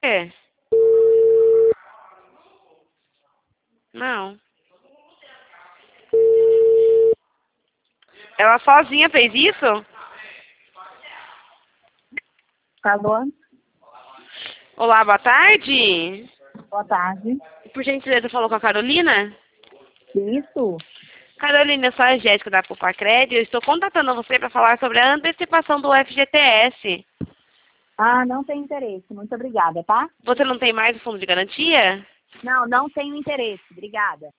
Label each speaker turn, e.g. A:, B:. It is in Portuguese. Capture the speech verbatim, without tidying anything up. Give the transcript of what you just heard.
A: quê? Não. Ela sozinha fez isso?
B: Alô?
A: Olá, boa tarde.
B: Boa tarde.
A: Por gentileza, falou com a Carolina?
B: Isso?
A: Carolina, eu sou a Jéssica da Pupacred. Eu estou contatando você para falar sobre a antecipação do F G T S.
B: Ah, não tenho interesse. Muito obrigada, tá?
A: Você não tem mais o fundo de garantia?
B: Não, não tenho interesse. Obrigada.